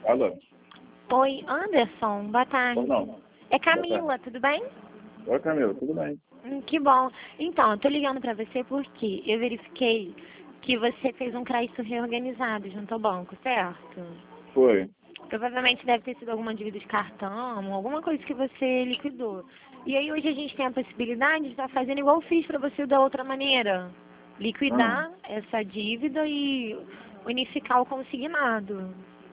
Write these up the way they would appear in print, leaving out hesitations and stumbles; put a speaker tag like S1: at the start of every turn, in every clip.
S1: Alô?
S2: Oi, Anderson, boa tarde.
S1: Ou não?
S2: É Camila, tudo bem?
S1: Oi, Camila, tudo bem?
S2: Que bom. Então, eu tô ligando pra você porque eu verifiquei que você fez um crédito reorganizado junto ao banco, certo?
S1: Foi.
S2: Provavelmente deve ter sido alguma dívida de cartão, alguma coisa que você liquidou. E aí hoje a gente tem a possibilidade de estar fazendo igual eu fiz pra você da outra maneira. Liquidar essa dívida e unificar o consignado.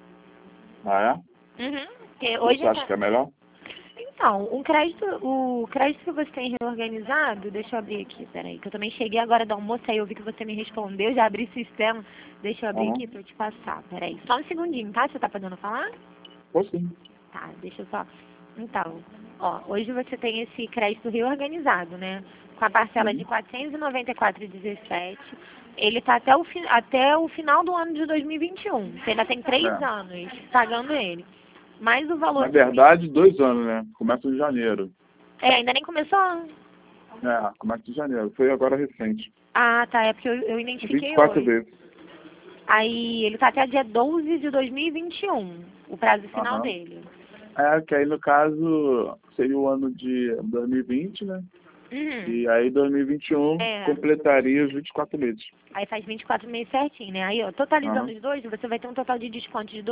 S1: Ah, é?
S2: Uhum. Porque
S1: Você
S2: hoje
S1: acha que é melhor?
S2: Então, o crédito que você tem reorganizado, deixa eu abrir aqui, peraí, que eu também cheguei agora do almoço, aí eu vi que você me respondeu, já abri o sistema, deixa eu abrir
S1: Aham.
S2: aqui pra eu te passar, peraí, só um segundinho, tá? Você tá podendo falar?
S1: Foi sim.
S2: Tá, deixa eu só. Então, ó, hoje você tem esse crédito reorganizado, né? Com a parcela de
S1: Sim.
S2: R$ 494,17. Ele tá até o final do ano de 2021. Você ainda tem 3
S1: É.
S2: anos pagando ele. Mais o
S1: Na
S2: valor de
S1: verdade, 2 anos, né? Começa em janeiro.
S2: ainda nem começou?
S1: É, começa em janeiro. Foi agora recente.
S2: Ah, tá. É porque eu
S1: vinte e
S2: identifiquei
S1: quatro
S2: hoje.
S1: vezes.
S2: Aí ele tá até dia 12 de 2021, o prazo final
S1: Aham.
S2: dele.
S1: É, que aí no caso seria o ano de 2020, né?
S2: Uhum.
S1: E aí 2021
S2: É.
S1: completaria os 24 meses.
S2: Aí faz 24 meses certinho, né? Aí, ó, totalizando
S1: Aham.
S2: os dois, você vai ter um total de desconto de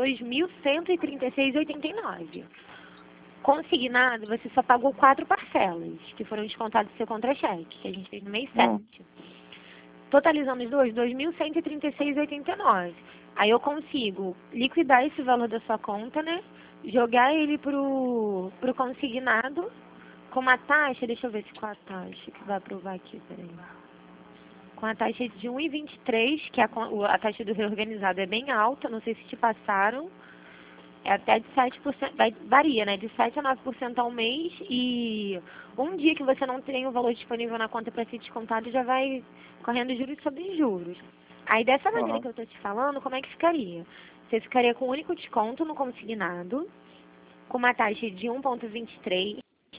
S2: 2.136,89. Consignado, você só pagou 4 parcelas, que foram descontadas do seu contra-cheque, que a gente fez no mês
S1: Hum.
S2: 7. Totalizando os dois, 2.136,89. Aí eu consigo liquidar esse valor da sua conta, né? Jogar ele pro consignado com uma taxa, deixa eu ver se com a taxa que vai aprovar aqui, peraí. Com a taxa de 1,23, que a taxa do reorganizado é bem alta, não sei se te passaram. É até de 7%, varia, né? De 7 a 9% ao mês e um dia que você não tem o valor disponível na conta para ser descontado já vai correndo juros sobre juros. Aí dessa maneira
S1: Aham.
S2: que eu tô te falando, como é que ficaria? Você ficaria com o único desconto no consignado, com uma taxa de 1,23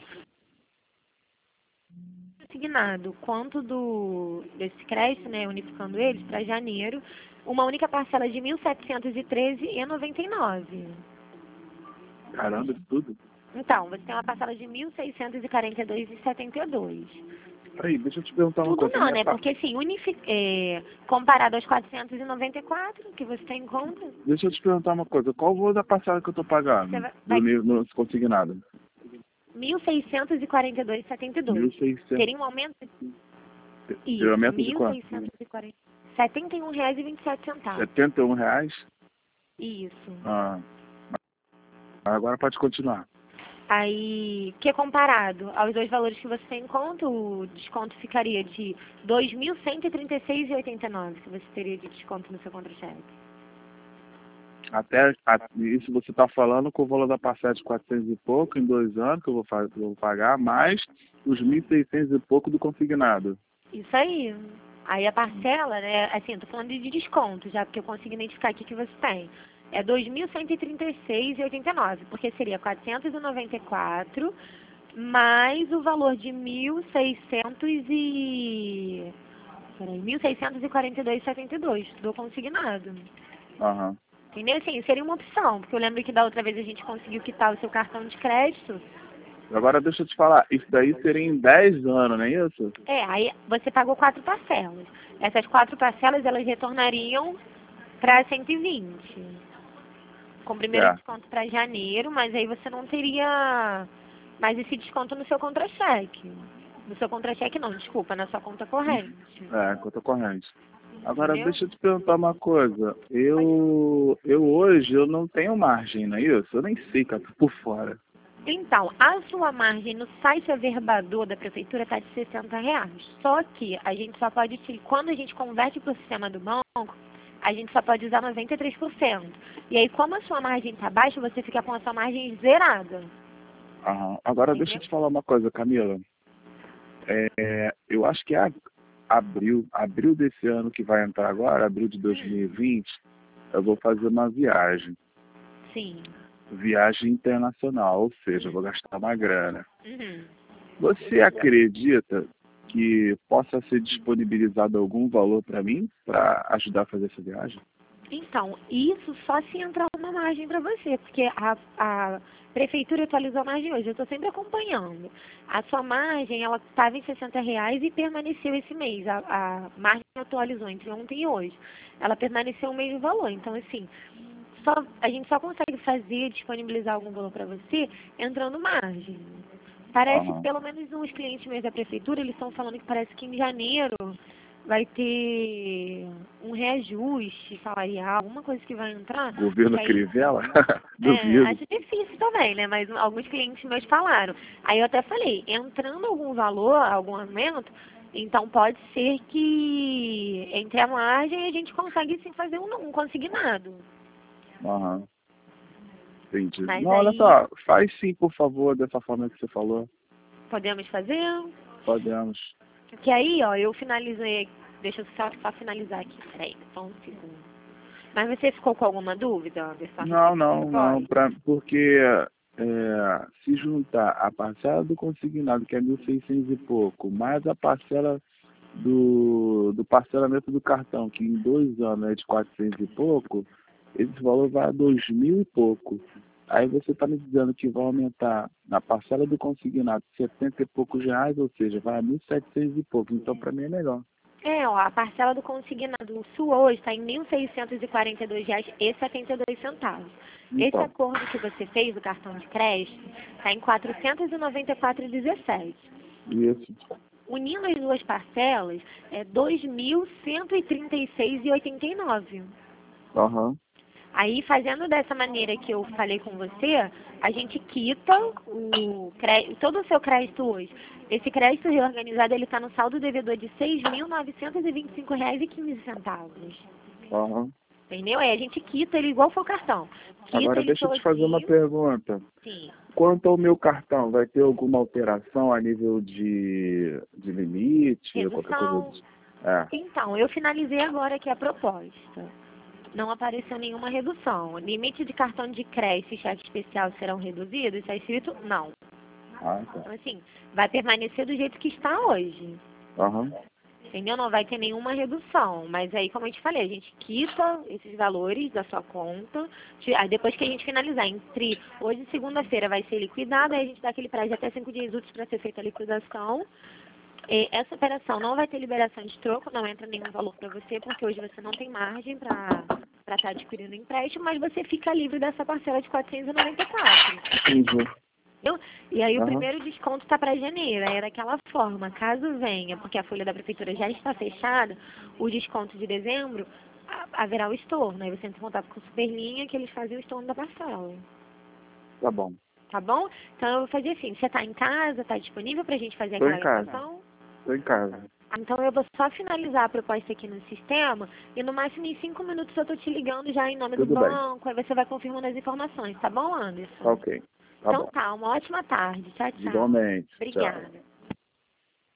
S2: consignado, quanto desse crédito, né, unificando eles para janeiro, uma única parcela de 1.713,99.
S1: Caramba, isso tudo.
S2: Então, você tem uma parcela de 1.642,72.
S1: Aí, deixa eu te perguntar uma
S2: Tudo
S1: coisa.
S2: não, né? Porque assim, comparado aos 494 que você tem em conta,
S1: Deixa eu te perguntar uma coisa. Qual o valor da parcela que eu tô
S2: você
S1: pagando
S2: vai
S1: no consignado?
S2: 1.642,72.
S1: 1.600.
S2: Teria um aumento?
S1: Teve
S2: Isso,
S1: aumento de quanto?
S2: 1.640. R$ 71,27.
S1: R$ 71?
S2: Isso.
S1: Ah, agora pode continuar.
S2: Aí, que comparado aos dois valores que você tem em conta, o desconto ficaria de 2.136,89 que você teria de desconto no seu contra-cheque.
S1: Isso você está falando com o valor da parcela de 400 e pouco em 2 anos, que eu vou pagar, mais os 1.600 e pouco do consignado.
S2: Isso aí. Aí a parcela, né, assim, eu tô falando de desconto, já porque eu consigo identificar aqui que você tem. É 2.136,89, porque seria 494 mais o valor de 1.642,72 do consignado.
S1: Aham.
S2: Entendeu? Assim, seria uma opção, porque eu lembro que da outra vez a gente conseguiu quitar o seu cartão de crédito.
S1: Agora deixa eu te falar, isso daí seria em 10 anos, não é isso?
S2: Aí você pagou 4 parcelas. Essas 4 parcelas, elas retornariam para 120. Com o primeiro
S1: É.
S2: desconto para janeiro, mas aí você não teria mais esse desconto no seu contra-cheque. No seu contra-cheque não, desculpa, na sua conta corrente.
S1: É, conta corrente. Agora
S2: Entendeu?
S1: deixa eu te perguntar uma coisa. Eu hoje eu não tenho margem, não é isso? Eu nem sei, cara, tô por fora.
S2: Então, a sua margem no site averbador da prefeitura está de R$ 60. Só que a gente só pode, quando a gente converte para o sistema do banco, a gente só pode usar 93%. E aí, como a sua margem está baixa, você fica com a sua margem zerada.
S1: Aham. Agora deixa eu
S2: Entendeu?
S1: te falar uma coisa, Camila. Eu acho que é abril desse ano que vai entrar agora, abril de 2020, eu vou fazer uma viagem.
S2: Sim.
S1: Viagem internacional, ou seja, eu vou gastar uma grana.
S2: Uhum.
S1: Você acredita que possa ser disponibilizado algum valor para mim, para ajudar a fazer essa viagem?
S2: Então, isso só se entrar uma margem para você, porque a prefeitura atualizou a margem hoje, eu estou sempre acompanhando. A sua margem, ela estava em R$60 e permaneceu esse mês. A margem atualizou entre ontem e hoje. Ela permaneceu o mesmo valor. Então, assim, a gente só consegue fazer, disponibilizar algum valor para você entrando margem. Parece, pelo menos uns clientes meus da prefeitura, eles estão falando que parece que em janeiro vai ter um reajuste salarial, alguma coisa que vai entrar.
S1: Governo
S2: Aí,
S1: Crivella? Duvido.
S2: acho difícil também, né? Mas alguns clientes meus falaram. Aí eu até falei, entrando algum valor, algum aumento, então pode ser que entre a margem a gente consegue sim fazer um consignado.
S1: Aham. Entendi.
S2: Mas
S1: Não, olha
S2: aí,
S1: só, faz sim, por favor, dessa forma que você falou.
S2: podemos fazer?
S1: Podemos.
S2: Porque aí, ó, eu finalizei, deixa eu só finalizar aqui, peraí, só um segundo. Mas você ficou com alguma dúvida, Anderson?
S1: Não, porque se juntar a parcela do consignado, que é 1.600 e pouco, mais a parcela do parcelamento do cartão, que em 2 anos é de 400 e pouco, esse valor vai a 2.000 e pouco. Aí você está me dizendo que vai aumentar na parcela do consignado 70 e poucos reais, ou seja, vai a 1.700 e pouco. Então, para mim é melhor.
S2: Ó, a parcela do consignado sua hoje está em R$1.642,72. Esse
S1: Então,
S2: acordo que você fez do cartão de crédito está em R$494,17.
S1: isso.
S2: Unindo as duas parcelas, é R$2.136,89.
S1: Aham.
S2: Aí, fazendo dessa maneira que eu falei com você, a gente quita todo o seu crédito hoje. Esse crédito reorganizado, ele está no saldo devedor de R$6.925,15.
S1: Aham.
S2: Entendeu? Aí a gente quita ele igual foi o cartão. Quita
S1: Agora
S2: ele
S1: deixa eu te fazer uma
S2: todinho.
S1: pergunta.
S2: Sim.
S1: Quanto ao meu cartão, vai ter alguma alteração a nível de limite, qualquer coisa
S2: Redução.
S1: disso?
S2: Então, eu finalizei agora aqui a proposta. Não apareceu nenhuma redução. Limite de cartão de crédito e cheque especial serão reduzidos? Está escrito não.
S1: Tá.
S2: Então, assim, vai permanecer do jeito que está hoje.
S1: Aham.
S2: Entendeu? Não vai ter nenhuma redução. Mas aí, como eu te falei, a gente quita esses valores da sua conta. Aí depois que a gente finalizar, entre hoje e segunda-feira vai ser liquidado, aí a gente dá aquele prazo de até 5 dias úteis para ser feita a liquidação. E essa operação não vai ter liberação de troco, não entra nenhum valor para você, porque hoje você não tem margem para estar adquirindo empréstimo, mas você fica livre dessa parcela de R$494.
S1: Entendi.
S2: Entendeu? E aí o
S1: Aham.
S2: primeiro desconto está para janeiro, aí é daquela forma, caso venha, porque a folha da prefeitura já está fechada, o desconto de dezembro, haverá o estorno. Aí você entra em contato com a Superlinha, que eles fazem o estorno da parcela.
S1: Tá bom.
S2: Tá bom? Então eu vou fazer assim, você está em casa, está disponível para a gente fazer
S1: Tô
S2: aquela
S1: em casa.
S2: liquidação?
S1: Tô em casa.
S2: Então eu vou só finalizar a proposta aqui no sistema e no máximo em 5 minutos eu tô te ligando já em nome do
S1: Tudo bem.
S2: banco, aí você vai confirmando as informações, tá bom, Anderson?
S1: Ok. Tá
S2: Então
S1: bom.
S2: tá, uma ótima tarde. Tchau, tchau.
S1: Igualmente. Tchau.
S2: Obrigada.